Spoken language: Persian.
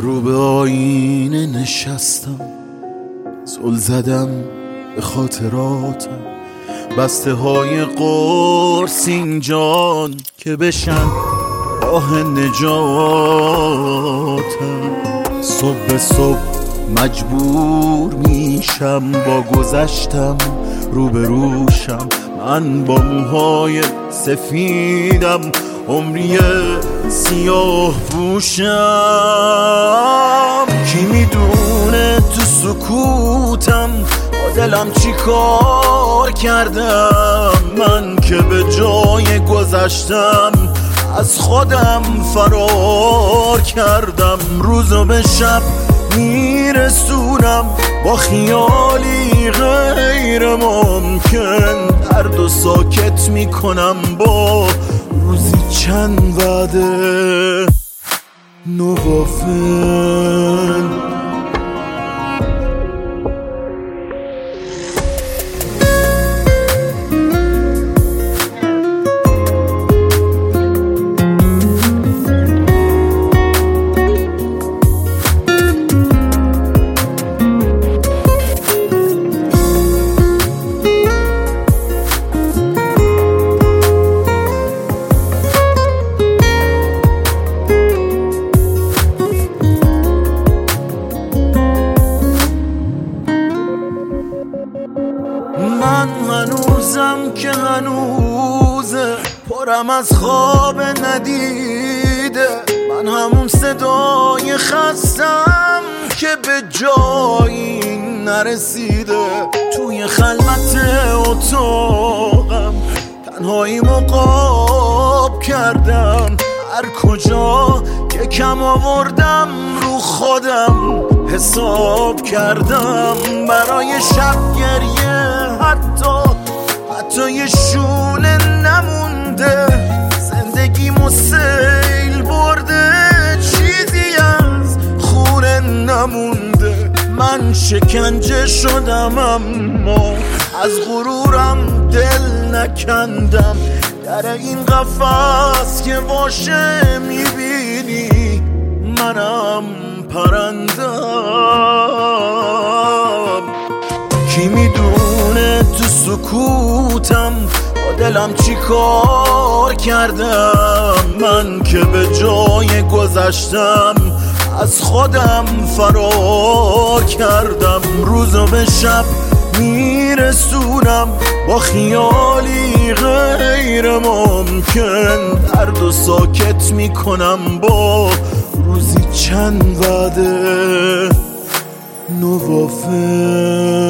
رو به آینه نشستم، زل زدم به خاطراتم، بسته های قرص اینجان که بشن راه نجاتم. صبح به صبح مجبور میشم با گذشتم روبروشم، من با موهای سفیدم عمری سیاه پوشم. کی میدونه تو سکوتم با دلم چی کار کردم، من که به جای گذشتم از خودم فرار کردم. روزو به شب میرسونم با خیالی غیر ممکن، درد و ساکت میکنم با روزی چند وعده نوافل. من هنوزم که هنوزه پرم از خواب ندیده، من همون صدای خستم که به جایی نرسیده. توی خلوت اتاقم تنهایی مقاب کردم، هر کجا که کم آوردم رو خودم حساب کردم. برای شب گریه حتی یه شونه نمونده، زندگیمو سیل برده چیزی از خونه نمونده. من شکنجه شدم اما از غرورم دل نکندم، در این قفس که باشه میبینی منم پرندم. کی میدونه تو سکوتم با دلم چی کار کردم، من که به جای گذشتم از خودم فرار کردم. روزو به شب میرسونم با خیالی غیر ممکن، درد و ساکت میکنم با روزی چند وعده نوافل.